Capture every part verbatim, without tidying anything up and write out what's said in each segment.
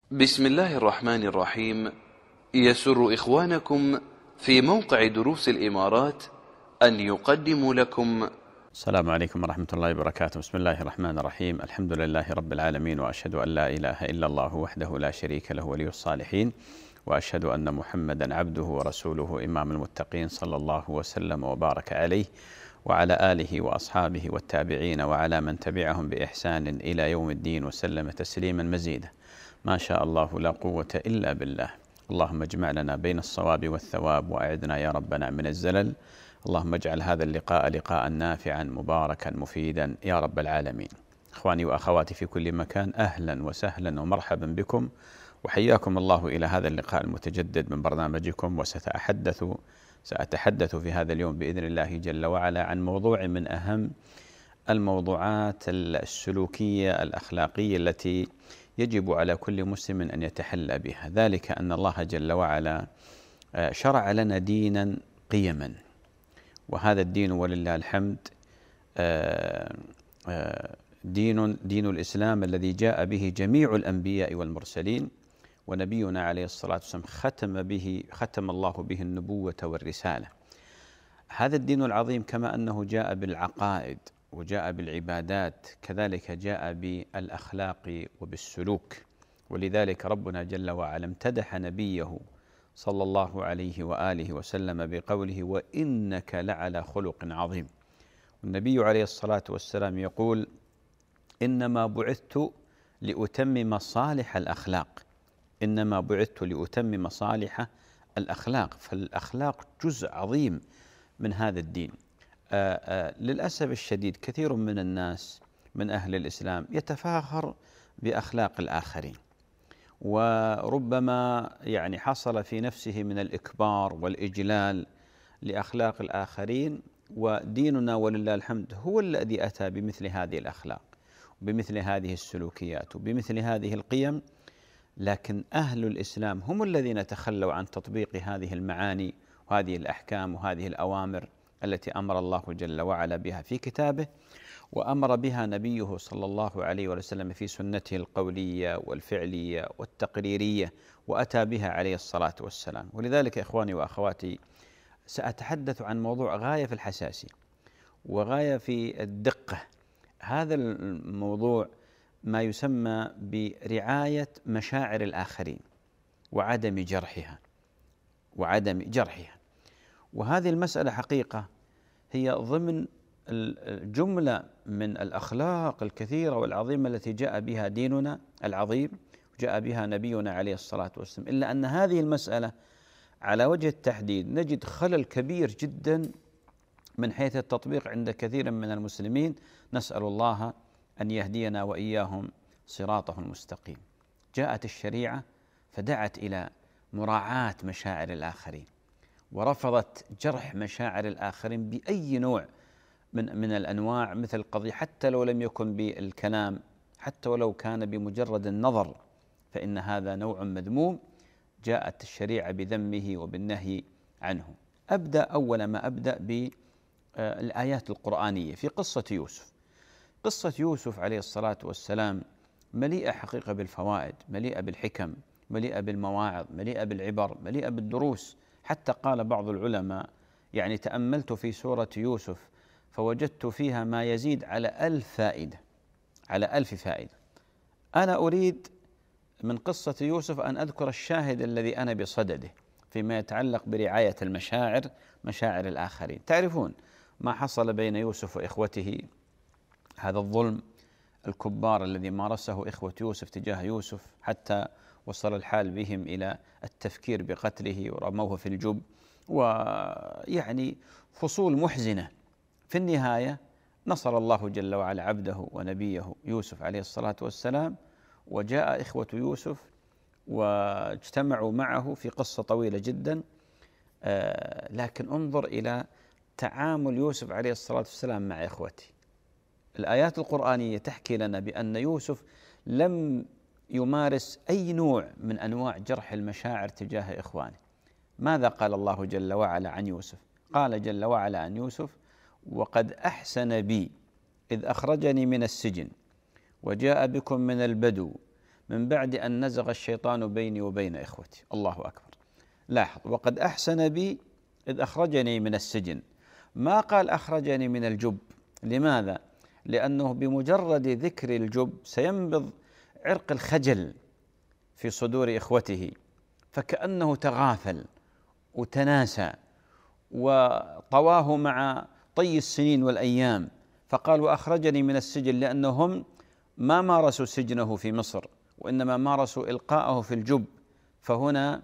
بسم الله الرحمن الرحيم. يسر إخوانكم في موقع دروس الإمارات أن يقدموا لكم. السلام عليكم ورحمة الله وبركاته. بسم الله الرحمن الرحيم. الحمد لله رب العالمين، وأشهد أن لا إله إلا الله وحده لا شريك له ولي الصالحين، وأشهد أن محمدا عبده ورسوله إمام المتقين، صلى الله وسلم وبارك عليه وعلى آله وأصحابه والتابعين وعلى من تبعهم بإحسان إلى يوم الدين، وسلم تسليما مزيدا. ما شاء الله لا قوة إلا بالله. اللهم اجمع لنا بين الصواب والثواب، وأعدنا يا ربنا من الزلل. اللهم اجعل هذا اللقاء لقاء نافعا مباركا مفيدا يا رب العالمين. إخواني وأخواتي في كل مكان، أهلا وسهلا ومرحبا بكم، وحياكم الله إلى هذا اللقاء المتجدد من برنامجكم. وسأتحدث سأتحدث في هذا اليوم بإذن الله جل وعلا عن موضوع من أهم الموضوعات السلوكية الأخلاقية التي يجب على كل مسلم أن يتحلى بها، ذلك أن الله جل وعلا شرع لنا دينا قيما، وهذا الدين ولله الحمد دين دين الإسلام الذي جاء به جميع الأنبياء والمرسلين، ونبينا عليه الصلاة والسلام ختم به ختم الله به النبوة والرسالة. هذا الدين العظيم كما أنه جاء بالعقائد وجاء بالعبادات، كذلك جاء بالأخلاق وبالسلوك. ولذلك ربنا جل وعلا امتدح نبيه صلى الله عليه وآله وسلم بقوله: وإنك لعلى خلق عظيم. والنبي عليه الصلاة والسلام يقول: إنما بعثت لأتمم صالح الأخلاق إنما بعثت لأتمم صالح الأخلاق فالأخلاق جزء عظيم من هذا الدين. آآ آآ للأسف الشديد كثير من الناس من أهل الإسلام يتفاخر بأخلاق الآخرين، وربما يعني حصل في نفسه من الإكبار والإجلال لأخلاق الآخرين، وديننا ولله الحمد هو الذي أتى بمثل هذه الأخلاق وبمثل هذه السلوكيات وبمثل هذه القيم. لكن أهل الإسلام هم الذين تخلوا عن تطبيق هذه المعاني وهذه الأحكام وهذه الأوامر التي أمر الله جل وعلا بها في كتابه، وأمر بها نبيه صلى الله عليه وسلم في سنته القولية والفعلية والتقريرية، وأتى بها عليه الصلاة والسلام. ولذلك إخواني وأخواتي، سأتحدث عن موضوع غاية في الحساسية وغاية في الدقة. هذا الموضوع ما يسمى برعاية مشاعر الآخرين وعدم جرحها وعدم جرحها وهذه المسألة حقيقة هي ضمن الجملة من الأخلاق الكثيرة والعظيمة التي جاء بها ديننا العظيم وجاء بها نبينا عليه الصلاة والسلام. إلا أن هذه المسألة على وجه التحديد نجد خلل كبير جدا من حيث التطبيق عند كثير من المسلمين. نسأل الله أن يهدينا وإياهم صراطه المستقيم. جاءت الشريعة فدعت إلى مراعاة مشاعر الآخرين، ورفضت جرح مشاعر الآخرين بأي نوع من من الأنواع، مثل قضية حتى لو لم يكن بالكلام، حتى ولو كان بمجرد النظر، فإن هذا نوع مذموم جاءت الشريعة بذمه وبالنهي عنه. أبدأ أول ما أبدأ بالآيات القرآنية في قصة يوسف. قصة يوسف عليه الصلاة والسلام مليئة حقيقة بالفوائد، مليئة بالحكم، مليئة بالمواعظ، مليئة بالعبر، مليئة بالدروس. حتى قال بعض العلماء: يعني تأملت في سورة يوسف فوجدت فيها ما يزيد على ألف فائدة على ألف فائدة. أنا أريد من قصة يوسف أن أذكر الشاهد الذي أنا بصدده فيما يتعلق برعاية المشاعر مشاعر الآخرين. تعرفون ما حصل بين يوسف وإخوته، هذا الظلم الكبار الذي مارسه إخوة يوسف تجاه يوسف، حتى وصل الحال بهم إلى التفكير بقتله ورموه في الجب، ويعني فصول محزنة. في النهاية نصر الله جل وعلا عبده ونبيه يوسف عليه الصلاة والسلام، وجاء إخوة يوسف واجتمعوا معه في قصة طويلة جدا. آه لكن انظر إلى تعامل يوسف عليه الصلاة والسلام مع إخوته. الآيات القرآنية تحكي لنا بأن يوسف لم يمارس أي نوع من أنواع جرح المشاعر تجاه إخوانه. ماذا قال الله جل وعلا عن يوسف؟ قال جل وعلا عن يوسف: وقد أحسن بي إذ أخرجني من السجن وجاء بكم من البدو من بعد أن نزغ الشيطان بيني وبين إخوتي. الله أكبر. لاحظ، وقد أحسن بي إذ أخرجني من السجن، ما قال أخرجني من الجب. لماذا؟ لأنه بمجرد ذكر الجب سينبض عرق الخجل في صدور إخوته، فكأنه تغافل وتناسى وطواه مع طي السنين والأيام، فقال وأخرجني من السجن، لأنهم ما مارسوا سجنه في مصر وإنما مارسوا إلقاءه في الجب، فهنا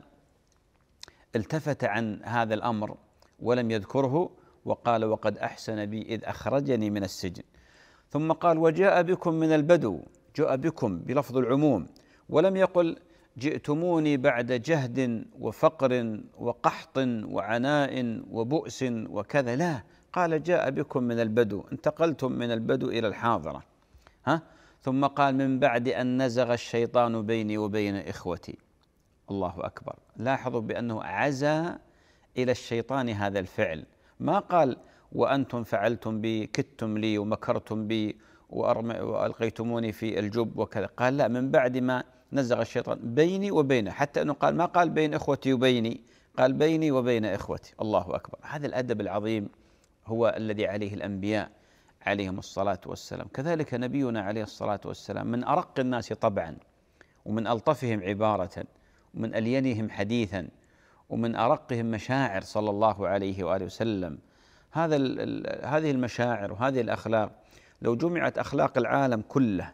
التفت عن هذا الأمر ولم يذكره وقال وقد أحسن بي إذ أخرجني من السجن. ثم قال وجاء بكم من البدو، جاء بكم بلفظ العموم، ولم يقل جئتموني بعد جهد وفقر وقحط وعناء وبؤس وكذا، لا، قال جاء بكم من البدو، انتقلتم من البدو إلى الحاضرة. ها؟ ثم قال من بعد أن نزغ الشيطان بيني وبين إخوتي. الله أكبر. لاحظوا بأنه عزى إلى الشيطان هذا الفعل، ما قال وأنتم فعلتم بي، كدتم لي ومكرتم بي وألقيتموني في الجب وكذا، قال لا، من بعد ما نزغ الشيطان بيني وبينه، حتى أنه قال ما قال بين إخوتي وبيني، قال بيني وبين إخوتي. الله أكبر. هذا الأدب العظيم هو الذي عليه الأنبياء عليهم الصلاة والسلام. كذلك نبينا عليه الصلاة والسلام من أرق الناس طبعا، ومن ألطفهم عبارة، ومن ألينهم حديثا، ومن أرقهم مشاعر صلى الله عليه وآله وسلم. هذا هذه المشاعر وهذه الأخلاق لو جمعت أخلاق العالم كله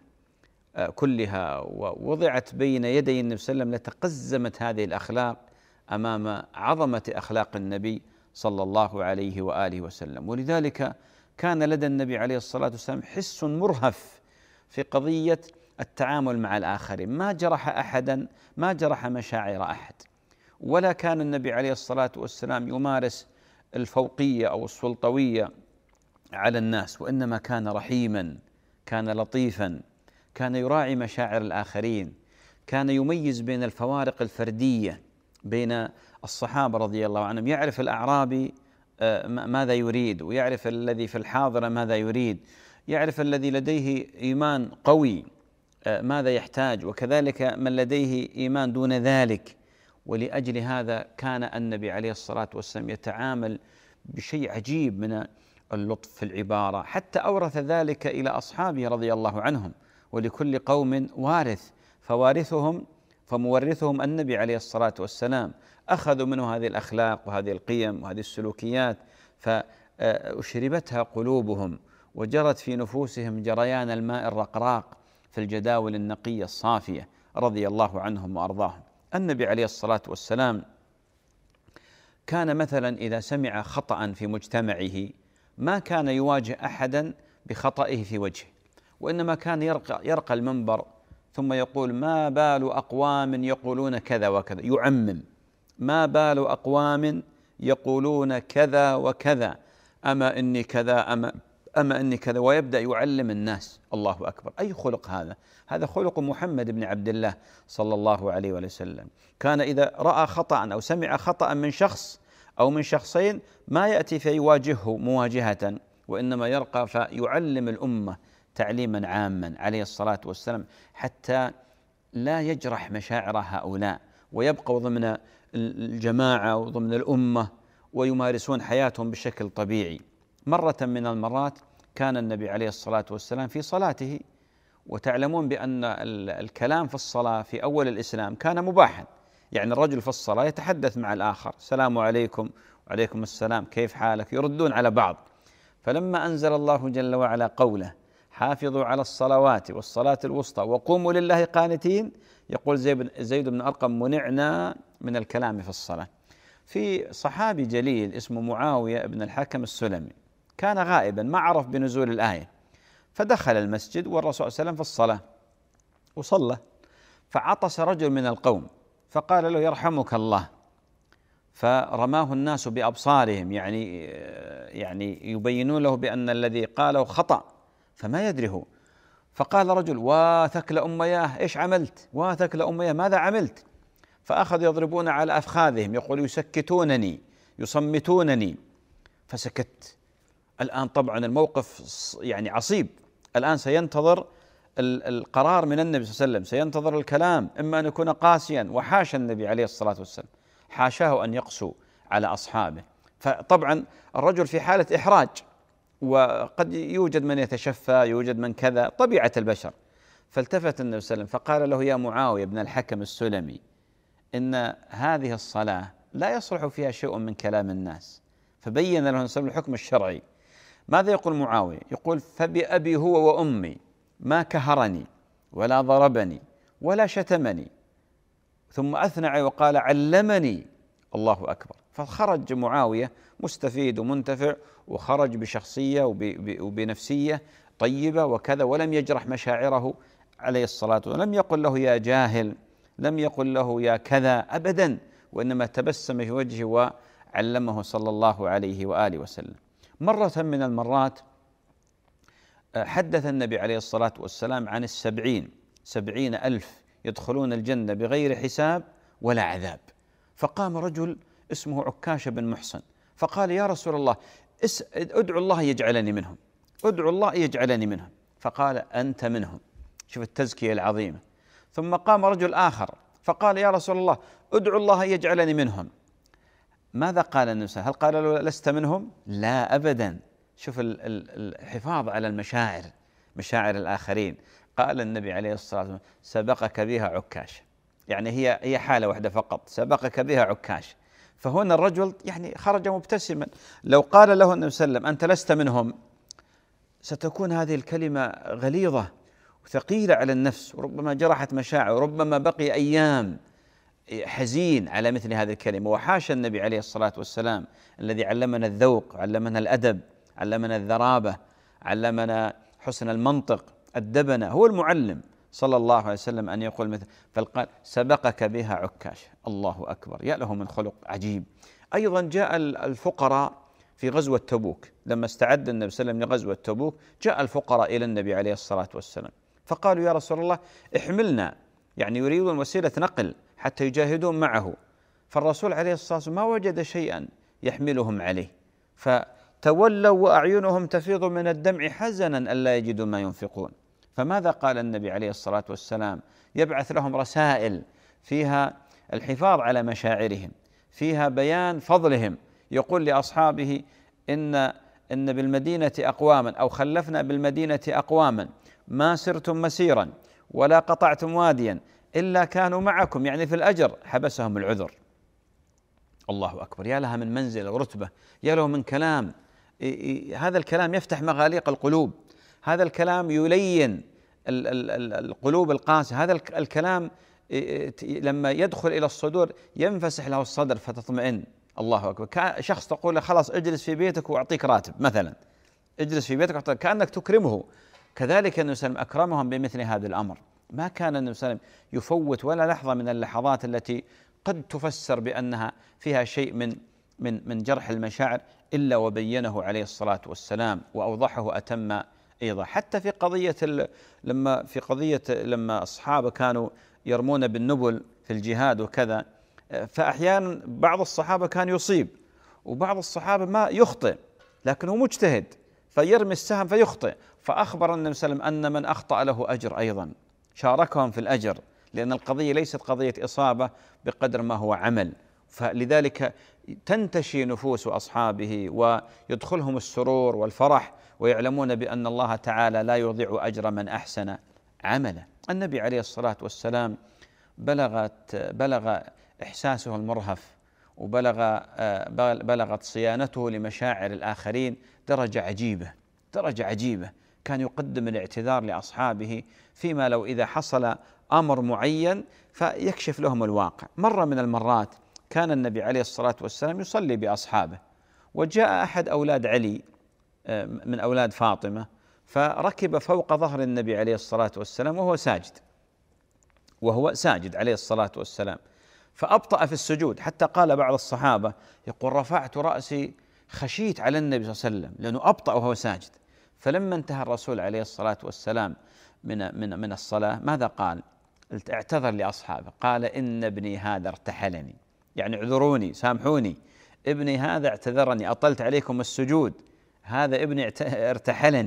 كلها ووضعت بين يدي النبي صلى الله عليه وسلم لتقزمت هذه الأخلاق أمام عظمة أخلاق النبي صلى الله عليه وآله وسلم. ولذلك كان لدى النبي عليه الصلاة والسلام حس مرهف في قضية التعامل مع الآخرين، ما جرح أحدا، ما جرح مشاعر أحد، ولا كان النبي عليه الصلاة والسلام يمارس الفوقية أو السلطوية على الناس، وإنما كان رحيما، كان لطيفا، كان يراعي مشاعر الآخرين، كان يميز بين الفوارق الفردية بين الصحابة رضي الله عنهم، يعرف الأعرابي ماذا يريد، ويعرف الذي في الحاضرة ماذا يريد، يعرف الذي لديه إيمان قوي ماذا يحتاج، وكذلك من لديه إيمان دون ذلك. ولأجل هذا كان النبي عليه الصلاة والسلام يتعامل بشيء عجيب من اللطف في العبارة، حتى أورث ذلك إلى أصحابه رضي الله عنهم. ولكل قوم وارث، فوارثهم فمورثهم النبي عليه الصلاة والسلام، أخذوا منه هذه الأخلاق وهذه القيم وهذه السلوكيات، فأشربتها قلوبهم وجرت في نفوسهم جريان الماء الرقراق في الجداول النقية الصافية رضي الله عنهم وأرضاهم. النبي عليه الصلاة والسلام كان مثلا إذا سمع خطأ في مجتمعه ما كان يواجه أحدا بخطئه في وجهه، وإنما كان يرقى, يرقى المنبر ثم يقول ما بال أقوام يقولون كذا وكذا، يعمم، ما بال أقوام يقولون كذا وكذا، أما إني كذا أما, أما إني كذا، ويبدأ يعلم الناس. الله أكبر. أي خلق هذا؟ هذا خلق محمد بن عبد الله صلى الله عليه وسلم. كان إذا رأى خطأ أو سمع خطأ من شخص أو من شخصين ما يأتي فيواجهه مواجهة، وإنما يرقى فيعلم الأمة تعليما عاما عليه الصلاة والسلام، حتى لا يجرح مشاعر هؤلاء ويبقوا ضمن الجماعة وضمن الأمة ويمارسون حياتهم بشكل طبيعي. مرة من المرات كان النبي عليه الصلاة والسلام في صلاته، وتعلمون بأن الكلام في الصلاة في أول الإسلام كان مباحا، يعني الرجل في الصلاة يتحدث مع الآخر، السلام عليكم وعليكم السلام، كيف حالك، يردون على بعض. فلما أنزل الله جل وعلا قوله حافظوا على الصلوات والصلاة الوسطى وقوموا لله قانتين، يقول زيد بن أرقم منعنا من الكلام في الصلاة. في صحابي جليل اسمه معاوية بن الحكم السلمي كان غائبا ما عرف بنزول الآية، فدخل المسجد والرسول صلى الله عليه وسلم في الصلاة وصلى، فعطس رجل من القوم فقال له يرحمك الله، فرماه الناس بأبصارهم، يعني يعني يبينون له بأن الذي قاله خطأ فما يدري هو. فقال رجل واثك لأمياه إيش عملت؟ واثك لأمياه ماذا عملت؟ فأخذوا يضربون على أفخاذهم، يقول يسكتونني يصمتونني، فسكت. الآن طبعا الموقف يعني عصيب، الآن سينتظر القرار من النبي صلى الله عليه وسلم، سينتظر الكلام، إما أن يكون قاسيا، وحاشا النبي عليه الصلاة والسلام، حاشاه أن يقسو على أصحابه. فطبعا الرجل في حالة إحراج، وقد يوجد من يتشفى، يوجد من كذا، طبيعة البشر. فالتفت النبي صلى الله عليه وسلم فقال له: يا معاوية بن الحكم السلمي، إن هذه الصلاة لا يصلح فيها شيء من كلام الناس. فبين له النبي صلى الله عليه وسلم الحكم الشرعي. ماذا يقول معاوية؟ يقول: فبأبي هو وأمي ما كهرني ولا ضربني ولا شتمني، ثم أثنى عليه وقال: علمني. الله أكبر. فخرج معاوية مستفيد ومنتفع، وخرج بشخصية وبنفسية طيبة وكذا، ولم يجرح مشاعره عليه الصلاة والسلام، لم يقل له يا جاهل، لم يقل له يا كذا أبدا، وإنما تبسم في وجهه وعلمه صلى الله عليه وآله وسلم. مرة من المرات حدث النبي عليه الصلاة والسلام عن السبعين سبعين ألف يدخلون الجنة بغير حساب ولا عذاب. فقام رجل اسمه عكاشة بن محصن فقال: يا رسول الله، ادعو الله يجعلني منهم، ادعو الله يجعلني منهم. فقال: أنت منهم. شوف التزكية العظيمة. ثم قام رجل آخر فقال: يا رسول الله، ادعو الله يجعلني منهم. ماذا قال النبي صلى الله عليه وسلم؟ هل قال له لست منهم؟ لا أبدا. شوف الحفاظ على المشاعر، مشاعر الآخرين. قال النبي عليه الصلاة والسلام: سبقك بها عكاش، يعني هي هي حالة واحدة فقط، سبقك بها عكاش. فهنا الرجل يعني خرج مبتسما. لو قال له النبي صلى الله عليه وسلم: أنت لست منهم، ستكون هذه الكلمة غليظة وثقيلة على النفس، وربما جرحت مشاعر، وربما بقي أيام حزين على مثل هذه الكلمة. وحاشا النبي عليه الصلاة والسلام الذي علمنا الذوق، علمنا الأدب، علمنا الذرابة، علمنا حسن المنطق، أدبنا، هو المعلم صلى الله عليه وسلم، أن يقول مثل. فقال: سبقك بها عكاش. الله أكبر، يا له من خلق عجيب. أيضا جاء الفقراء في غزوة تبوك، لما استعد النبي صلى الله عليه وسلم لغزوة تبوك، جاء الفقراء إلى النبي عليه الصلاة والسلام فقالوا: يا رسول الله، احملنا، يعني يريدون وسيلة نقل حتى يجاهدون معه. فالرسول عليه الصلاة والسلام ما وجد شيئا يحملهم عليه، فتولوا وأعينهم تفيض من الدمع حزنا ألا يجدوا ما ينفقون. فماذا قال النبي عليه الصلاة والسلام؟ يبعث لهم رسائل فيها الحفاظ على مشاعرهم، فيها بيان فضلهم. يقول لأصحابه: إن إن بالمدينة أقواما، أو خلفنا بالمدينة أقواما ما سرتم مسيرا ولا قطعتم واديا إلا كانوا معكم، يعني في الأجر، حبسهم العذر. الله أكبر، يا لها من منزلة ورتبة، يا له من كلام. هذا الكلام يفتح مغاليق القلوب، هذا الكلام يلين القلوب القاسية، هذا الكلام لما يدخل إلى الصدور ينفسح له الصدر فتطمئن. الله أكبر. شخص تقول له: خلاص اجلس في بيتك وأعطيك راتب مثلا، اجلس في بيتك وأعطيك، كأنك تكرمه. كذلك النبي صلى الله عليه وسلم أكرمهم بمثل هذا الأمر. ما كان النبي صلى الله عليه وسلم يفوت ولا لحظة من اللحظات التي قد تفسر بأنها فيها شيء من من من جرح المشاعر، إلا وبينه عليه الصلاة والسلام وأوضحه أتم أيضا. حتى في قضية لما في قضية لما الصحابة كانوا يرمون بالنبل في الجهاد وكذا، فأحيانا بعض الصحابة كان يصيب وبعض الصحابة ما يخطئ، لكنه مجتهد فيرمي السهم فيخطئ. فأخبر النبي صلى الله عليه وسلم أن من أخطأ له أجر أيضا، شاركهم في الأجر، لأن القضية ليست قضية إصابة بقدر ما هو عمل. فلذلك تنتشي نفوس أصحابه ويدخلهم السرور والفرح، ويعلمون بأن الله تعالى لا يضيع أجر من أحسن عملا. النبي عليه الصلاة والسلام بلغت بلغ إحساسه المرهف، وبلغ بلغت صيانته لمشاعر الآخرين درجة عجيبة، درجة عجيبة. كان يقدم الاعتذار لأصحابه فيما لو إذا حصل أمر معين فيكشف لهم الواقع. مرة من المرات كان النبي عليه الصلاة والسلام يصلي بأصحابه، وجاء أحد أولاد علي من أولاد فاطمة فركب فوق ظهر النبي عليه الصلاة والسلام وهو ساجد وهو ساجد عليه الصلاة والسلام، فأبطأ في السجود، حتى قال بعض الصحابة يقول: رفعت رأسي خشيت على النبي صلى الله عليه وسلم لأنه أبطأ وهو ساجد. فلما انتهى الرسول عليه الصلاة والسلام من من من الصلاة ماذا قال؟ اعتذر لأصحابه، قال: إن ابني هذا ارتحلني، يعني اعذروني سامحوني، ابني هذا اعتذرني، أطلت عليكم السجود، هذا ابني ارتحلني،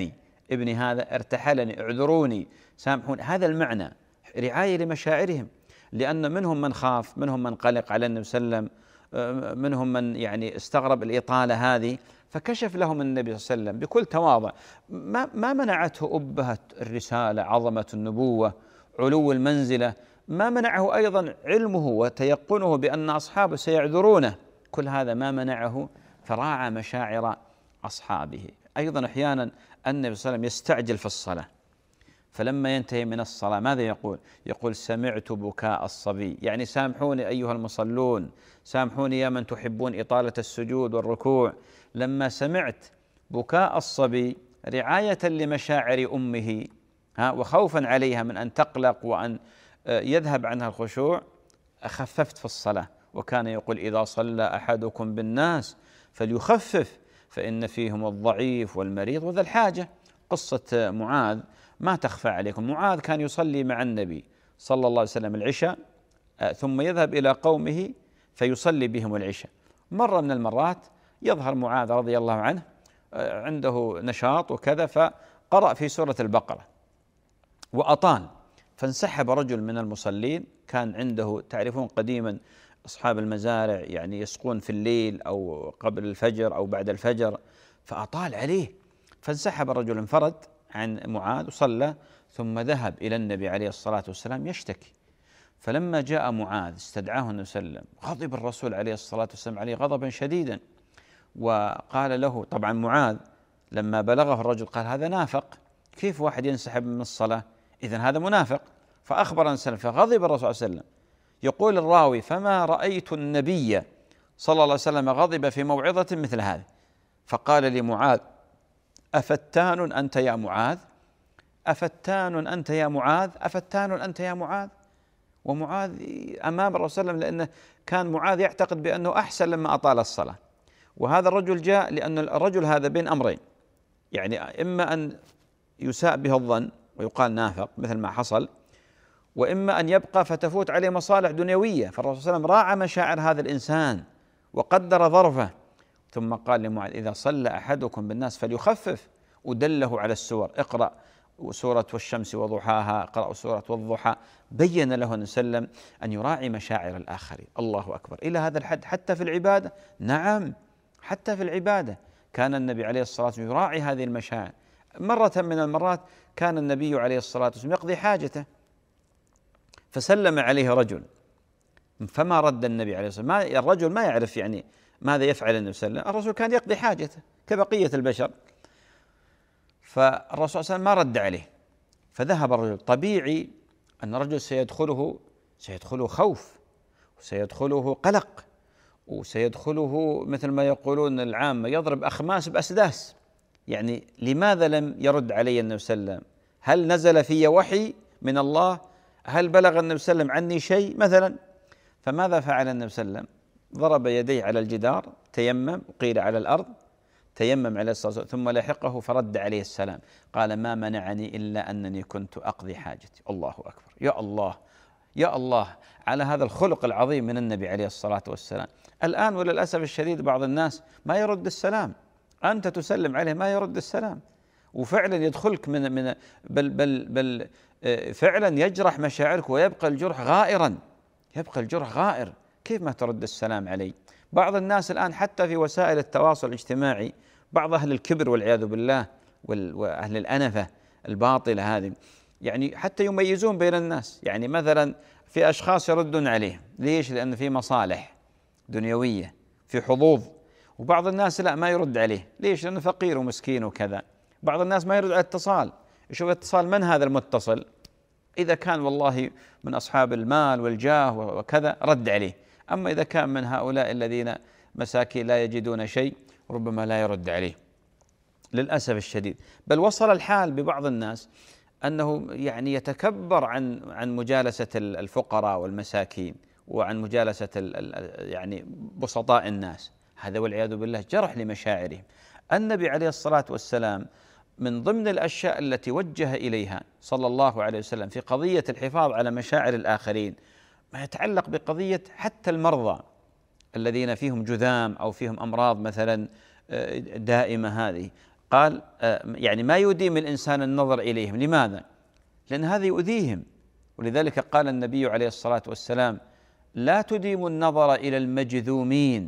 ابني هذا ارتحلني، اعذروني، سامحوني. هذا المعنى، رعاية لمشاعرهم، لأن منهم من خاف، منهم من قلق على النبي صلى الله عليه وسلم، منهم من يعني استغرب الإطالة هذه، فكشف لهم النبي صلى الله عليه وسلم بكل تواضع. ما ما منعته أبهة الرسالة، عظمة النبوة، علو المنزلة، ما منعه أيضا علمه وتيقنه بأن أصحابه سيعذرونه، كل هذا ما منعه، فراعى مشاعر أصحابه. أيضا أحيانا النبي صلى الله عليه وسلم يستعجل في الصلاة، فلما ينتهي من الصلاة ماذا يقول؟ يقول: سمعت بكاء الصبي، يعني سامحوني أيها المصلون، سامحوني يا من تحبون إطالة السجود والركوع. لما سمعت بكاء الصبي رعاية لمشاعر أمه ها وخوفا عليها من أن تقلق وأن يذهب عنها الخشوع، خففت في الصلاة. وكان يقول: إذا صلى أحدكم بالناس فليخفف فإن فيهم الضعيف والمريض وذا الحاجة. قصة معاذ ما تخفى عليكم، معاذ كان يصلي مع النبي صلى الله عليه وسلم العشاء، ثم يذهب إلى قومه فيصلي بهم العشاء. مرة من المرات يظهر معاذ رضي الله عنه عنده نشاط وكذا، فقرأ في سورة البقرة وأطال، فانسحب رجل من المصلين كان عنده، تعرفون قديما أصحاب المزارع يعني يسقون في الليل أو قبل الفجر أو بعد الفجر، فأطال عليه، فانسحب الرجل، انفرد عن معاذ وصلى، ثم ذهب إلى النبي عليه الصلاة والسلام يشتكي. فلما جاء معاذ استدعاه النبي صلى الله عليه وسلم، غضب الرسول عليه الصلاة والسلام عليه غضبا شديدا، وقال له، طبعا معاذ لما بلغه الرجل قال: هذا نافق، كيف واحد ينسحب من الصلاة؟ إذن هذا منافق. فأخبر النبي صلى الله عليه وسلم، فغضب الرسول صلى الله عليه وسلم. يقول الراوي: فما رأيت النبي صلى الله عليه وسلم غضب في موعظة مثل هذه. فقال لمعاذ: أفتان أنت يا معاذ؟ أفتان أنت يا معاذ؟ أفتان أنت يا معاذ؟ ومعاذ أمام الرسول صلى الله عليه وسلم، لأنه كان معاذ يعتقد بأنه أحسن لما أطال الصلاة، وهذا الرجل جاء لأن الرجل هذا بين أمرين، يعني إما أن يساء به الظن ويقال نافق مثل ما حصل، وإما أن يبقى فتفوت عليه مصالح دنيوية. فالرسول صلى الله عليه وسلم راعى مشاعر هذا الإنسان وقدر ظرفه، ثم قال لمعاذ: إذا صلى أحدكم بالناس فليخفف، ودله على السور، اقرأ سورة والشمس وضحاها، اقرأ سورة والضحى، بين له النبي صلى الله عليه وسلم أن يراعي مشاعر الآخرين. الله أكبر، إلى هذا الحد حتى في العبادة. نعم، حتى في العبادة كان النبي عليه الصلاة والسلام يراعي هذه المشاعر. مرة من المرات كان النبي عليه الصلاة والسلام يقضي حاجته، فسلم عليه رجل، فما رد النبي عليه الصلاة والسلام. ما الرجل ما يعرف يعني ماذا يفعل النبي صلى الله عليه وسلم، الرسول كان يقضي حاجته كبقية البشر، فالرسول صلى الله عليه وسلم ما رد عليه، فذهب الرجل. طبيعي أن الرجل سيدخله سيدخله خوف، وسيدخله قلق، وسيدخله مثل ما يقولون العامة يضرب أخماس بأسداس. يعني لماذا لم يرد علي النبي صلى الله عليه وسلم؟ هل نزل في وحي من الله؟ هل بلغ النبي صلى الله عليه وسلم عني شيء مثلا؟ فماذا فعل النبي صلى الله عليه وسلم؟ ضرب يديه على الجدار، تيمم، قيل على الأرض، تيمم عليه الصلاة والسلام، ثم لحقه فرد عليه السلام، قال: ما منعني إلا أنني كنت أقضي حاجتي. الله أكبر، يا الله يا الله على هذا الخلق العظيم من النبي عليه الصلاة والسلام. الآن وللأسف الشديد بعض الناس ما يرد السلام، أنت تسلم عليه ما يرد السلام، وفعلا يدخلك من من بل بل بل فعلا يجرح مشاعرك، ويبقى الجرح غائرا، يبقى الجرح غائر. كيف ما ترد السلام علي؟ بعض الناس الآن حتى في وسائل التواصل الاجتماعي، بعض أهل الكبر والعياذ بالله وأهل الأنفة الباطلة هذه، يعني حتى يميزون بين الناس. يعني مثلا في أشخاص يردون عليه، ليش؟ لأن في مصالح دنيوية، في حظوظ. وبعض الناس لا، ما يرد عليه، ليش؟ لأنه فقير ومسكين وكذا. بعض الناس ما يرد على الاتصال، يشوف اتصال من هذا المتصل، إذا كان والله من أصحاب المال والجاه وكذا رد عليه، أما إذا كان من هؤلاء الذين مساكين لا يجدون شيء ربما لا يرد عليه للأسف الشديد. بل وصل الحال ببعض الناس أنه يعني يتكبر عن عن مجالسة الفقراء والمساكين، وعن مجالسة يعني بسطاء الناس، هذا والعياذ بالله جرح لمشاعرهم. النبي عليه الصلاة والسلام من ضمن الأشياء التي وجه إليها صلى الله عليه وسلم في قضية الحفاظ على مشاعر الآخرين ما يتعلق بقضية حتى المرضى الذين فيهم جذام أو فيهم أمراض مثلا دائمة، هذه قال يعني ما يديم الإنسان النظر إليهم. لماذا؟ لأن هذا يؤذيهم. ولذلك قال النبي عليه الصلاة والسلام: لا تديموا النظر إلى المجذومين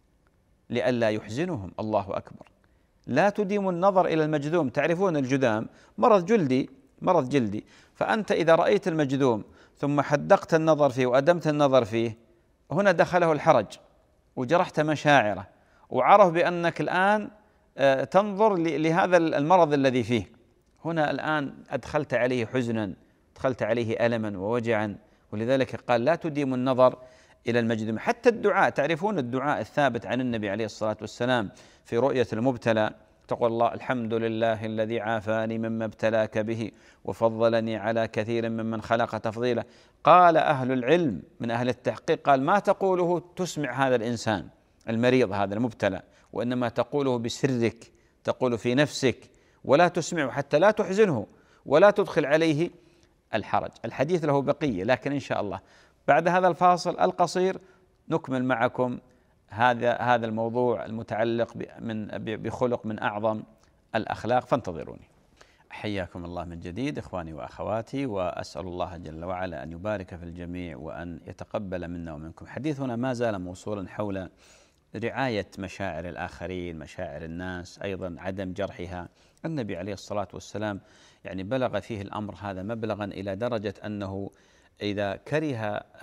لئلا يحزنهم. الله أكبر. لا تديموا النظر إلى المجذوم. تعرفون الجذام مرض جلدي، مرض جلدي، فأنت إذا رأيت المجذوم ثم حدقت النظر فيه وأدمت النظر فيه، هنا دخله الحرج وجرحت مشاعره، وعرف بأنك الآن تنظر لهذا المرض الذي فيه. هنا الآن أدخلت عليه حزنا، أدخلت عليه ألما ووجعا. ولذلك قال: لا تديموا النظر إلى المجذوم. حتى الدعاء، تعرفون الدعاء الثابت عن النبي عليه الصلاة والسلام في رؤية المبتلى، تقول: الله الحمد لله الذي عافاني مما ابتلاك به وفضلني على كثير ممن خلق تفضيلا. قال أهل العلم من أهل التحقيق، قال: ما تقوله تسمع هذا الإنسان المريض هذا المبتلى، وإنما تقوله بسرك، تقول في نفسك، ولا تسمعه حتى لا تحزنه ولا تدخل عليه الحرج. الحديث له بقية، لكن إن شاء الله بعد هذا الفاصل القصير نكمل معكم هذا هذا الموضوع المتعلق من بخلق من أعظم الأخلاق، فانتظروني. حياكم الله من جديد إخواني وأخواتي، وأسأل الله جل وعلا أن يبارك في الجميع وأن يتقبل منا ومنكم. حديثنا ما زال موصولا حول رعاية مشاعر الآخرين، مشاعر الناس، أيضا عدم جرحها. النبي عليه الصلاة والسلام يعني بلغ فيه الأمر هذا مبلغا إلى درجة أنه إذا كره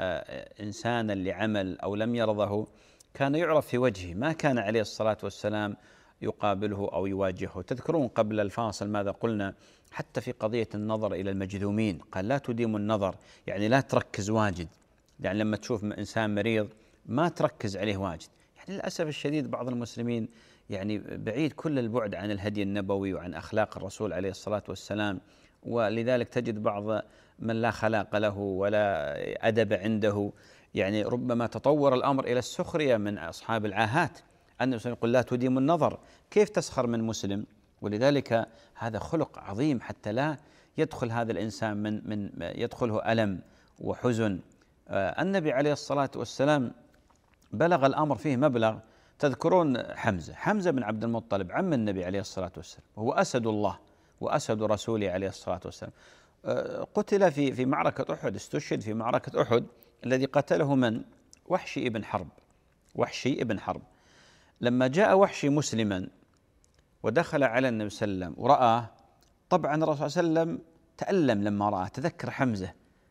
إنسانا لعمل أو لم يرضه كان يعرف في وجهه، ما كان عليه الصلاة والسلام يقابله أو يواجهه. تذكرون قبل الفاصل ماذا قلنا حتى في قضية النظر إلى المجذومين؟ قال: لا تديم النظر، يعني لا تركز واجد. يعني لما تشوف إنسان مريض ما تركز عليه واجد. يعني للأسف الشديد بعض المسلمين يعني بعيد كل البعد عن الهدي النبوي وعن أخلاق الرسول عليه الصلاة والسلام، ولذلك تجد بعض من لا خلاق له ولا أدب عنده، يعني ربما تطور الأمر إلى السخرية من أصحاب العاهات. أن يقول: لا تديم النظر، كيف تسخر من مسلم؟ ولذلك هذا خلق عظيم حتى لا يدخل هذا الإنسان من من يدخله ألم وحزن. النبي عليه الصلاة والسلام بلغ الأمر فيه مبلغ. تذكرون حمزة حمزة بن عبد المطلب عم النبي عليه الصلاة والسلام، وهو أسد الله وأسد رسوله عليه الصلاة والسلام. قتل في في معركة أحد، استشهد في معركة أحد. الذي قتله من؟ وحشي ابن حرب. وحشي ابن حرب لما جاء وحشي مسلما ودخل على النبي صلى الله عليه وسلم ورآه، طبعا الرسول صلى الله عليه وسلم تألم لما رآه، تذكر حمزة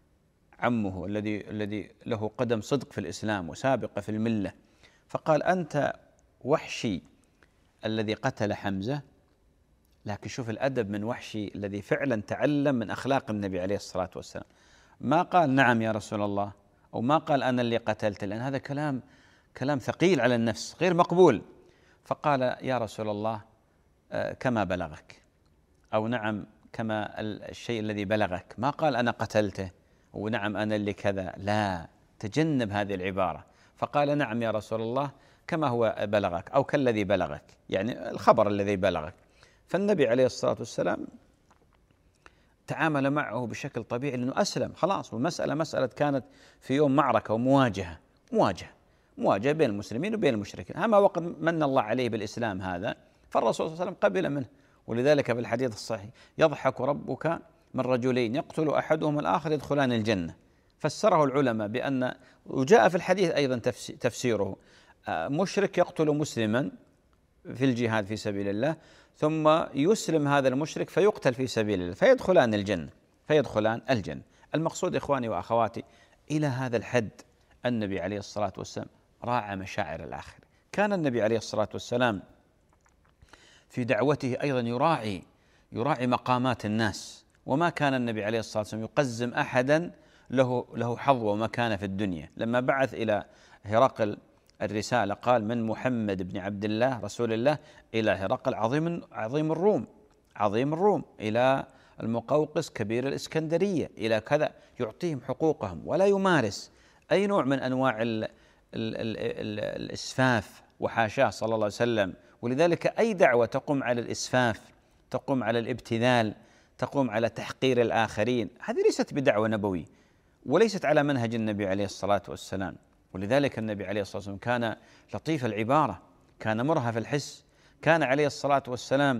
عمه الذي الذي له قدم صدق في الإسلام وسابقة في الملة، فقال: أنت وحشي الذي قتل حمزة. لكن شوف الأدب من وحشي الذي فعلا تعلم من أخلاق النبي عليه الصلاة والسلام. ما قال: نعم يا رسول الله، أو ما قال: أنا اللي قتلت، لأن هذا كلام كلام ثقيل على النفس غير مقبول. فقال: يا رسول الله كما بلغك، أو نعم كما الشيء الذي بلغك. ما قال: أنا قتلته، ونعم أنا اللي كذا، لا، تجنب هذه العبارة. فقال: نعم يا رسول الله كما هو بلغك، أو كالذي بلغك، يعني الخبر الذي بلغك. فالنبي عليه الصلاة والسلام تعامل معه بشكل طبيعي لأنه أسلم خلاص، والمسألة مسألة كانت في يوم معركة ومواجهة مواجهة مواجهة بين المسلمين وبين المشركين. أما وقت من الله عليه بالإسلام هذا، فالرسول صلى الله عليه وسلم قبل منه. ولذلك في الحديث الصحيح: يضحك ربك من رجلين يقتل أحدهما الآخر يدخلان الجنة. فسره العلماء بأن، وجاء في الحديث أيضا تفسيره: مشرك يقتل مسلما في الجهاد في سبيل الله، ثم يسلم هذا المشرك فيقتل في سبيل الله فيدخلان الجنة فيدخلان الجنة. المقصود إخواني وأخواتي إلى هذا الحد النبي عليه الصلاة والسلام راعى مشاعر الآخر. كان النبي عليه الصلاة والسلام في دعوته أيضا يراعي يراعي مقامات الناس، وما كان النبي عليه الصلاة والسلام يقزم أحدا له له حظوة ومكانة في الدنيا. لما بعث إلى هرقل الرسالة قال: من محمد بن عبد الله رسول الله إلى هرقل عظيم عظيم الروم عظيم الروم إلى المقوقس كبير الإسكندرية إلى كذا، يعطيهم حقوقهم ولا يمارس أي نوع من أنواع ال ال ال ال الإسفاف، وحاشاه صلى الله عليه وسلم. ولذلك أي دعوة تقوم على الإسفاف، تقوم على الابتذال، تقوم على تحقير الآخرين، هذه ليست بدعوة نبوية وليست على منهج النبي عليه الصلاة والسلام. ولذلك النبي عليه الصلاة والسلام كان لطيف العبارة، كان مرهف الحس، كان عليه الصلاة والسلام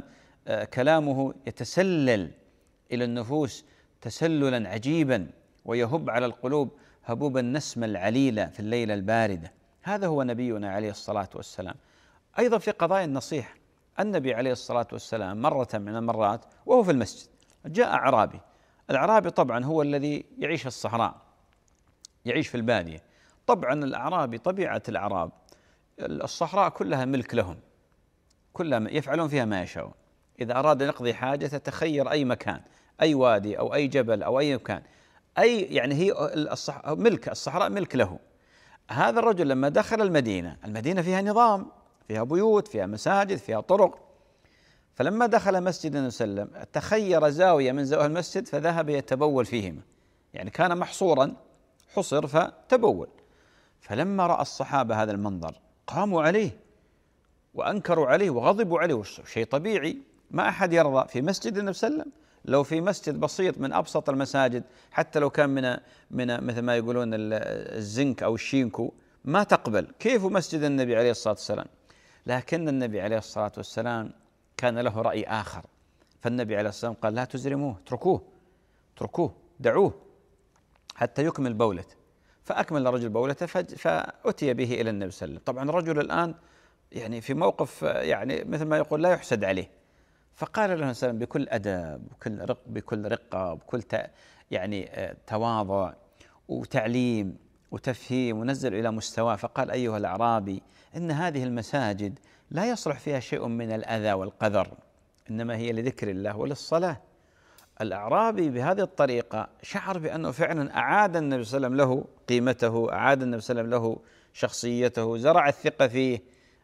كلامه يتسلل إلى النفوس تسللا عجيبا ويهب على القلوب هبوب النسمة العليلة في الليلة الباردة. هذا هو نبينا عليه الصلاة والسلام. أيضا في قضايا النصيحة، النبي عليه الصلاة والسلام مرة من المرات وهو في المسجد جاء أعرابي. الأعرابي طبعا هو الذي يعيش في الصحراء، يعيش في البادية. طبعا الأعرابي طبيعة الأعراب الصحراء كلها ملك لهم، كلها يفعلون فيها ما يشاءون. إذا أراد أن يقضي حاجة تتخير أي مكان، أي وادي أو أي جبل أو أي مكان، أي يعني هي الصح... ملك الصحراء ملك له. هذا الرجل لما دخل المدينة، المدينة فيها نظام، فيها بيوت، فيها مساجد، فيها طرق. فلما دخل مسجد النبي صلى الله عليه وسلم تخير زاوية من زوايا المسجد فذهب يتبول فيهما، يعني كان محصورا حصر فتبول. فلما رأى الصحابة هذا المنظر قاموا عليه وأنكروا عليه وغضبوا عليه، شيء طبيعي، ما أحد يرضى في مسجد النبي صلى الله عليه وسلم. لو في مسجد بسيط من أبسط المساجد حتى لو كان من من مثل ما يقولون الزنك أو الشينكو ما تقبل، كيف مسجد النبي عليه الصلاة والسلام؟ لكن النبي عليه الصلاة والسلام كان له رأي آخر، فالنبي عليه الصلاة والسلام قال لا تزرموه، اتركوه اتركوه دعوه حتى يكمل بولته. فأكمل الرجل بولته فأتي به إلى النبي صلى الله عليه وسلم. طبعا الرجل الآن يعني في موقف يعني مثل ما يقول لا يحسد عليه، فقال له النبي صلى الله عليه وسلم بكل أدب بكل رق بكل رقة وبكل يعني تواضع وتعليم وتفهيم ونزل إلى مستواه، فقال أيها الأعرابي إن هذه المساجد لا يصلح فيها شيء من الأذى والقذر، إنما هي لذكر الله وللصلاة. الأعرابي بهذه الطريقة شعر بأنه فعلا أعاد النبي صلى الله عليه وسلم له قيمته، أعاد النبي صلى الله عليه وسلم له شخصيته، زرع الثقة فيه،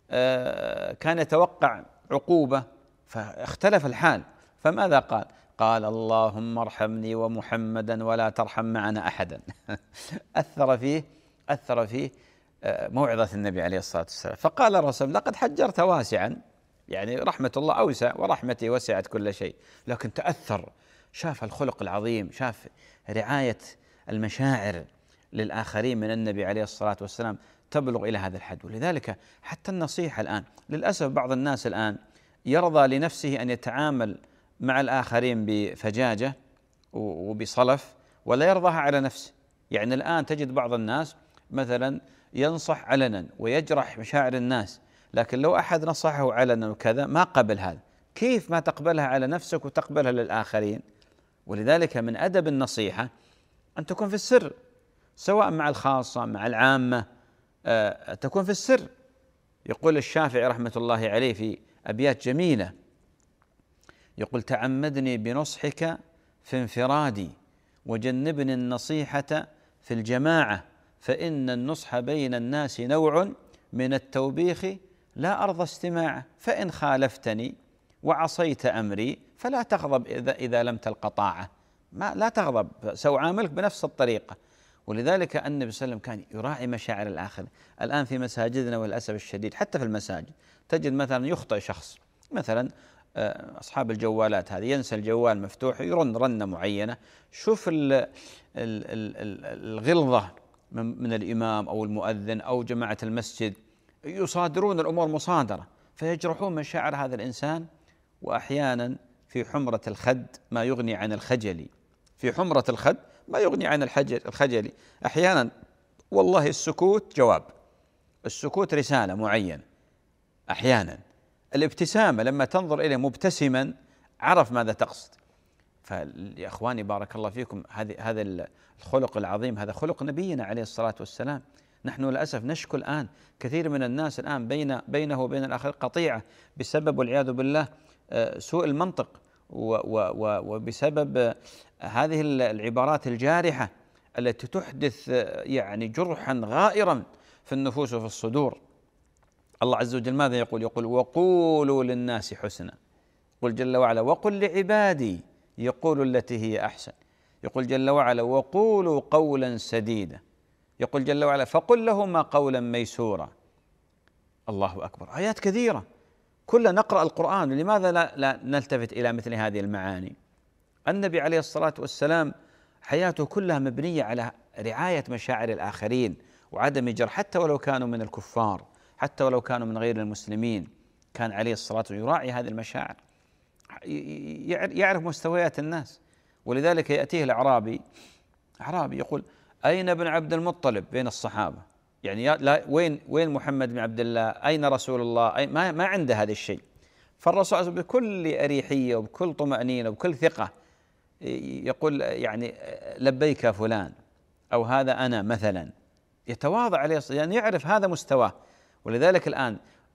كان يتوقع عقوبة فاختلف الحال. فماذا قال؟ قال اللهم ارحمني ومحمدا ولا ترحم معنا أحدا. أثر فيه أثر فيه موعظة النبي عليه الصلاة والسلام. فقال الرسول لقد حجرت واسعا، يعني رحمة الله أوسع ورحمتي وسعت كل شيء، لكن تأثر، شاف الخلق العظيم، شاف رعاية المشاعر للآخرين من النبي عليه الصلاة والسلام تبلغ إلى هذا الحد. ولذلك حتى النصيحة الآن للأسف بعض الناس الآن يرضى لنفسه أن يتعامل مع الآخرين بفجاجة وبصلف ولا يرضاها على نفسه. يعني الآن تجد بعض الناس مثلا ينصح علنا ويجرح مشاعر الناس، لكن لو أحد نصحه علنا وكذا ما قبل هذا، كيف ما تقبلها على نفسك وتقبلها للآخرين؟ ولذلك من أدب النصيحة أن تكون في السر، سواء مع الخاصة مع العامة، أه تكون في السر. يقول الشافعي رحمة الله عليه في أبيات جميلة، يقول تعمدني بنصحك في انفرادي وجنبني النصيحة في الجماعة، فإن النصح بين الناس نوع من التوبيخ لا أرضى استماعه، فإن خالفتني وعصيت أمري فلا تغضب إذا, إذا لم تلق طاعة. ما لا تغضب، سأعاملك بنفس الطريقة. ولذلك النبي صلى الله عليه وسلم كان يراعي مشاعر الآخر. الآن في مساجدنا والأسف الشديد حتى في المساجد تجد مثلا يخطئ شخص، مثلا أصحاب الجوالات هذه ينسى الجوال مفتوح يرن رنة معينة، شوف ال ال ال الغلظة من الإمام أو المؤذن أو جماعة المسجد، يصادرون الأمور مصادرة فيجرحون مشاعر هذا الإنسان. وأحيانا في حمرة الخد ما يغني عن الخجل، في حمرة الخد ما يغني عن الخجل. أحيانا والله السكوت جواب، السكوت رسالة معينة. أحيانا الابتسامة لما تنظر إليه مبتسما عرف ماذا تقصد. فيا إخواني بارك الله فيكم، هذا الخلق العظيم هذا خلق نبينا عليه الصلاة والسلام. نحن للأسف نشكو الآن كثير من الناس الآن بين بينه وبين الآخر قطيعة بسبب والعياذ بالله سوء المنطق وبسبب هذه العبارات الجارحة التي تحدث يعني جرحا غائرا في النفوس وفي الصدور. الله عز وجل ماذا يقول؟ يقول وقولوا للناس حسنا، يقول جل وعلا وقل لعبادي يقول التي هي أحسن، يقول جل وعلا وقولوا قولا سديدا، يقول جل وعلا فقل لهما قولا ميسورا. الله أكبر، آيات كثيرة كلنا نقرأ القرآن، لماذا لا, لا نلتفت إلى مثل هذه المعاني؟ النبي عليه الصلاة والسلام حياته كلها مبنية على رعاية مشاعر الآخرين وعدم جرح، حتى ولو كانوا من الكفار، حتى ولو كانوا من غير المسلمين، كان عليه الصلاة والسلام يراعي هذه المشاعر. يعرف مستويات الناس. ولذلك يأتيه الأعرابي أعرابي يقول: أين ابن عبد المطلب بين الصحابة؟ يعني لا وين وين محمد بن عبد الله؟ أين رسول الله؟ أين ما ما عنده هذا الشيء. فالرسول بكل أريحية وبكل طمأنينة وبكل ثقة يقول يعني: لبيك يا فلان، أو هذا أنا مثلا. يتواضع عليه، يعني يعرف هذا مستواه. ولذلك الآن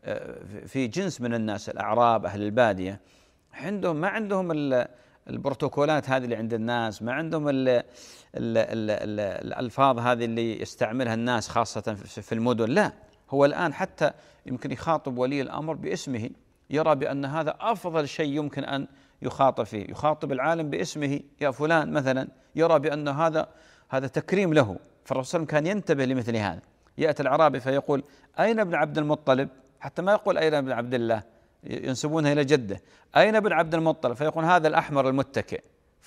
في جنس من الناس، الأعراب أهل البادية، عندهم ما عندهم البروتوكولات هذه اللي عند الناس، ما عندهم ال ال ال ال الألفاظ هذه اللي يستعملها الناس خاصة في المدن. لا، هو الآن حتى يمكن يخاطب ولي الأمر باسمه، يرى بأن هذا أفضل شيء يمكن أن يخاطب فيه. يخاطب العالم باسمه: يا فلان مثلا، يرى بأن هذا هذا تكريم له. فالرسول كان ينتبه لمثل هذا. يأتي الأعرابي فيقول: أين ابن عبد المطلب؟ حتى ما يقول أين ابن عبد الله، ينسبونها إلى جده. أين ابن عبد المطلب؟ فيقول: هذا الأحمر المتكئ.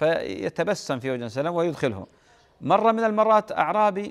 فيتبسم في وجه السلام ويدخله. مرة من المرات أعرابي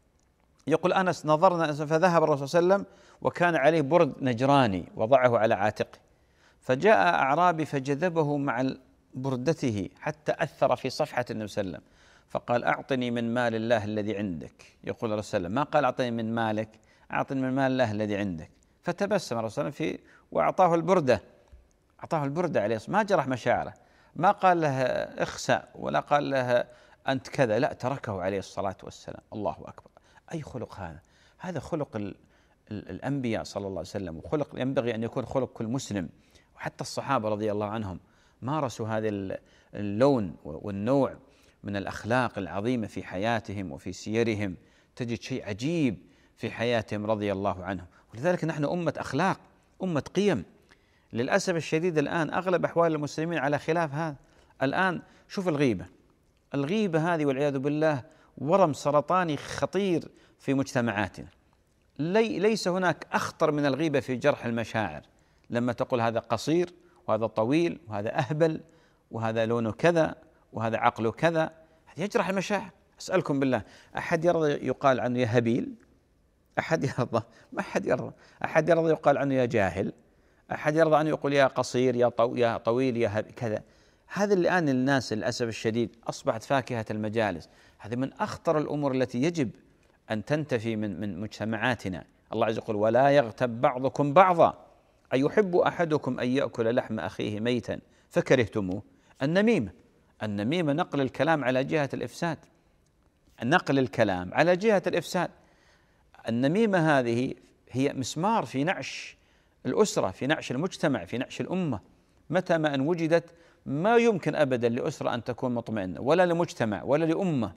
يقول أنس: نظرنا فذهب الرسول صلى الله عليه وسلم وكان عليه برد نجراني وضعه على عاتقه، فجاء أعرابي فجذبه مع بردته حتى أثر في صفحة النبي صلى الله عليه وسلم، فقال: أعطني من مال الله الذي عندك. يقول الرسول صلى الله عليه وسلم، ما قال أعطني من مالك، أعطني من مال الله الذي عندك. فتبسم الرسول في وأعطاه البردة، أعطاه البردة عليه الصلاة، ما جرح مشاعره، ما قال له اخسأ ولا قال له أنت كذا، لا، تركه عليه الصلاة والسلام. الله أكبر! أي خلق هذا! هذا خلق ال ال الأنبياء صلى الله عليه وسلم، وخلق ينبغي أن يكون خلق كل مسلم. وحتى الصحابة رضي الله عنهم مارسوا هذا اللون والنوع من الأخلاق العظيمة في حياتهم وفي سيرهم. تجد شيء عجيب في حياتهم رضي الله عنهم. ولذلك نحن أمة أخلاق، أمة قيم. للأسف الشديد الآن أغلب أحوال المسلمين على خلاف هذا. الآن شوف الغيبة، الغيبة هذه والعياذ بالله ورم سرطاني خطير في مجتمعاتنا. لي ليس هناك أخطر من الغيبة في جرح المشاعر. لما تقول هذا قصير وهذا طويل وهذا أهبل وهذا لونه كذا وهذا عقله كذا، هذا يجرح المشاعر. أسألكم بالله، أحد يرضى يقال عنه يا هبيل؟ أحد يرضى؟ ما أحد يرضى. أحد يرضى يقال عنه يا جاهل؟ أحد يرضى أن يقول يا قصير يا طو يا طويل يا كذا؟ هذا الآن الناس للأسف الشديد أصبحت فاكهة المجالس. هذه من أخطر الأمور التي يجب أن تنتفي من من مجتمعاتنا. الله عز وجل يقول: ولا يغتب بعضكم بعضا أيحب أحدكم أن يأكل لحم أخيه ميتا فكرهتموه. النميمة، النميمة نقل الكلام على جهة الإفساد، نقل الكلام على جهة الإفساد. النميمة هذه هي مسمار في نعش الأسرة، في نعش المجتمع، في نعش الأمة. متى ما أن وجدت ما يمكن أبدا لأسرة أن تكون مطمئنة، ولا لمجتمع ولا لأمة.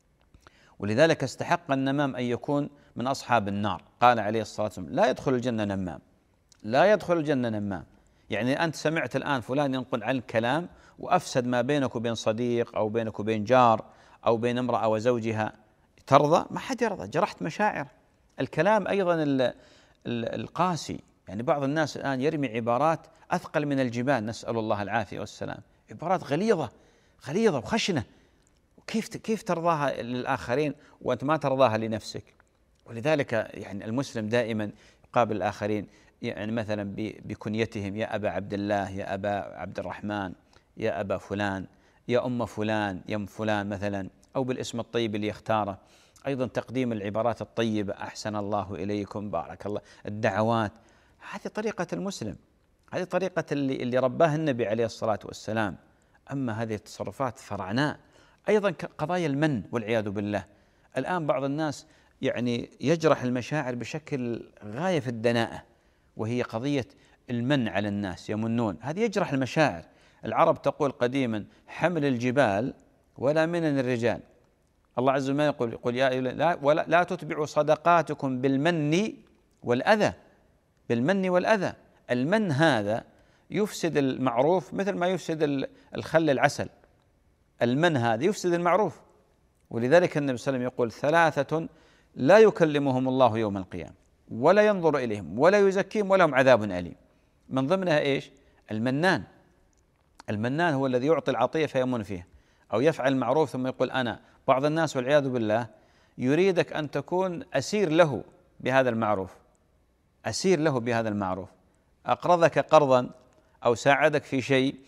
ولذلك استحق النمام أن يكون من أصحاب النار. قال عليه الصلاة والسلام: لا يدخل الجنة نمام، لا يدخل الجنة نمام. يعني أنت سمعت الآن فلان ينقل عن الكلام وأفسد ما بينك وبين صديق أو بينك وبين جار أو بين امرأة وزوجها، ترضى؟ ما حد يرضى، جرحت مشاعر. الكلام أيضا القاسي، يعني بعض الناس الآن يرمي عبارات أثقل من الجبال، نسأل الله العافية والسلام، عبارات غليظة غليظة وخشنة. كيف كيف ترضاها للآخرين وأنت ما ترضاها لنفسك؟ ولذلك يعني المسلم دائما يقابل الآخرين يعني مثلا بكنيتهم: يا أبا عبد الله، يا أبا عبد الرحمن، يا أبا فلان، يا أم فلان، يا أم فلان مثلا، أو بالاسم الطيب اللي يختاره. أيضا تقديم العبارات الطيبة: أحسن الله إليكم، بارك الله، الدعوات. هذه طريقة المسلم، هذه طريقة اللي, اللي رباه النبي عليه الصلاة والسلام. أما هذه التصرفات فرعناء. أيضا قضايا المن والعياذ بالله. الآن بعض الناس يعني يجرح المشاعر بشكل غاية في الدناءة، وهي قضية المن على الناس، يمنون. هذه يجرح المشاعر. العرب تقول قديما: حمل الجبال ولا منن الرجال. الله عز وجل يقول يقول يا لا, ولا لا تتبعوا صدقاتكم بالمن والأذى، بالمن والأذى. المن هذا يفسد المعروف مثل ما يفسد الخل العسل. المن هذا يفسد المعروف. ولذلك النبي صلى الله عليه وسلم يقول: ثلاثة لا يكلمهم الله يوم القيامة ولا ينظر إليهم ولا يزكيهم ولهم عذاب أليم. من ضمنها إيش؟ المنان. المنان هو الذي يعطي العطية فيمن فيها، أو يفعل المعروف ثم يقول أنا. بعض الناس والعياذ بالله يريدك أن تكون أسير له بهذا المعروف، أسير له بهذا المعروف. أقرضك قرضا أو ساعدك في شيء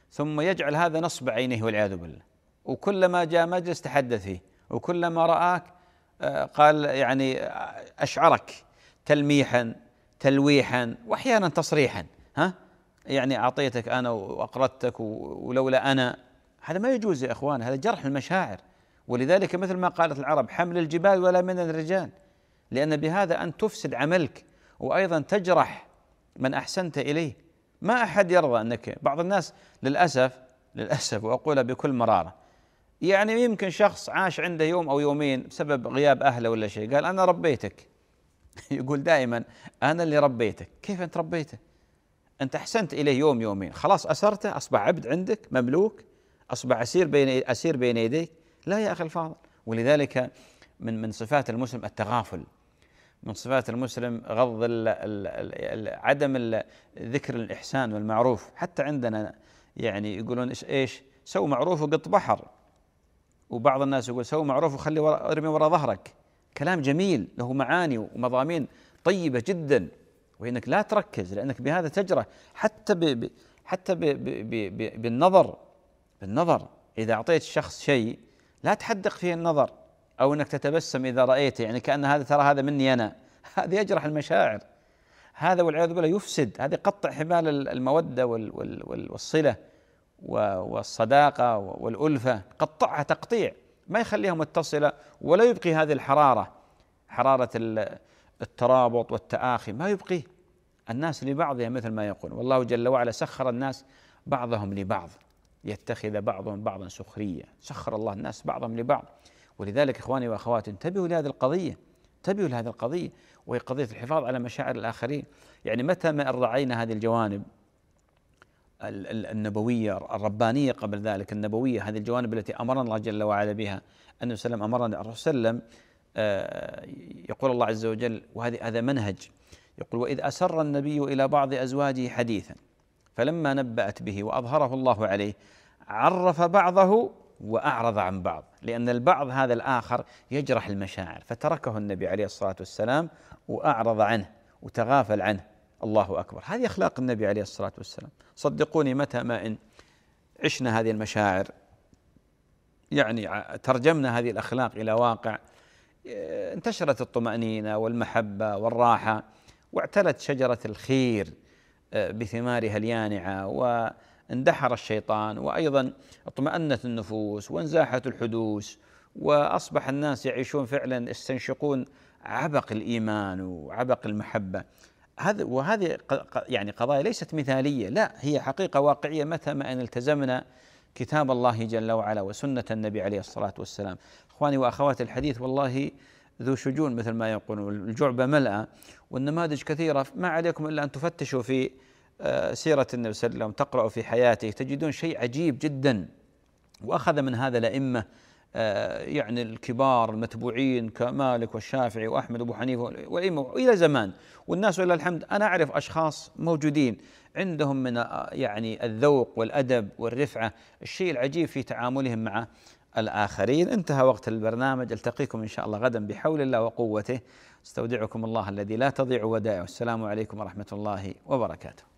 ثم يجعل هذا نصب عينيه والعياذ بالله، وكلما جاء مجلس تحدث فيه، وكلما رآك قال يعني أشعرك تلميحا تلويحا وأحيانا تصريحا، ها يعني أعطيتك أنا وأقرضتك ولولا أنا. هذا ما يجوز يا إخوان، هذا جرح المشاعر. ولذلك مثل ما قالت العرب: حمل الجبال ولا من الرجال، لأن بهذا أن تفسد عملك وأيضا تجرح من أحسنت إليه. ما أحد يرضى أنك، بعض الناس للأسف للأسف وأقولها بكل مرارة، يعني يمكن شخص عاش عنده يوم أو يومين بسبب غياب أهله ولا شيء، قال أنا ربيتك. يقول دائما أنا اللي ربيتك. كيف أنت ربيته؟ أنت أحسنت إليه يوم يومين، خلاص أسرته، أصبح عبد عندك مملوك، أصبح أسير بين أسير بين يديك؟ لا يا أخي الفاضل. ولذلك من من صفات المسلم التغافل، من صفات المسلم غض ال ال ال عدم ال ذكر الإحسان والمعروف. حتى عندنا يعني يقولون إيش إيش سو معروف وقط بحر، وبعض الناس يقول سو معروف وخلي ورا ارمي وراء ظهرك. كلام جميل له معاني ومضامين طيبة جدا، وإنك لا تركز، لأنك بهذا تجرح حتى ب ب حتى ب ب ب بالنظر بالنظر إذا أعطيت شخص شيء لا تحدق فيه النظر، أو أنك تتبسم إذا رأيته، يعني كأن هذا ترى هذا مني أنا. هذا يجرح المشاعر، هذا والعياذ بالله يفسد، هذا يقطع حبال المودة والصلة والصداقة والألفة، قطعها تقطيع، ما يخليها متصلة، ولا يبقي هذه الحرارة، حرارة الترابط والتآخي، ما يبقيه. الناس لبعضها مثل ما يقول، والله جل وعلا سخر الناس بعضهم لبعض يتخذ بعضهم بعضا سخريا. سخر الله الناس بعضهم لبعض. ولذلك إخواني وأخواتي انتبهوا لهذه القضية، انتبهوا لهذه القضية، وهي قضية الحفاظ على مشاعر الآخرين. يعني متى ما رعينا هذه الجوانب النبوية الربانية، قبل ذلك النبوية، هذه الجوانب التي أمرنا الله جل وعلا بها، النبي صلى الله عليه وسلم أمرنا، الرسول صلى الله عليه وسلم يقول الله عز وجل، وهذا هذا منهج، يقول: وإذ أسر النبي إلى بعض أزواجه حديثا فلما نبأت به وأظهره الله عليه عرف بعضه وأعرض عن بعض، لأن البعض هذا الآخر يجرح المشاعر، فتركه النبي عليه الصلاة والسلام وأعرض عنه وتغافل عنه. الله أكبر، هذه أخلاق النبي عليه الصلاة والسلام. صدقوني متى ما إن عشنا هذه المشاعر، يعني ترجمنا هذه الأخلاق إلى واقع، انتشرت الطمأنينة والمحبة والراحة، واعتلت شجرة الخير بثمارها اليانعة، واندحر الشيطان، وأيضا اطمأنت النفوس وانزاحت الحدوث، وأصبح الناس يعيشون فعلا يستنشقون عبق الإيمان وعبق المحبة. هذا وهذه يعني قضايا ليست مثالية، لا، هي حقيقة واقعية متى ما أن التزمنا كتاب الله جل وعلا وسنة النبي عليه الصلاة والسلام. إخواني وأخواتي، الحديث والله ذو شجون مثل ما يقولون، الجعبة ملأة والنماذج كثيرة، ما عليكم إلا أن تفتشوا في سيرة النبي صلى الله عليه وسلم، تقرأوا في حياته، تجدون شيء عجيب جدا. وأخذ من هذا الأئمة يعني الكبار المتبوعين كمالك والشافعي وأحمد وأبو حنيفة والأئمة إلى زمان، والناس ولله الحمد أنا أعرف أشخاص موجودين عندهم من يعني الذوق والأدب والرفعة، الشيء العجيب في تعاملهم مع الآخرين. انتهى وقت البرنامج، التقيكم إن شاء الله غدا بحول الله وقوته. استودعكم الله الذي لا تضيع ودائعه. السلام عليكم ورحمة الله وبركاته.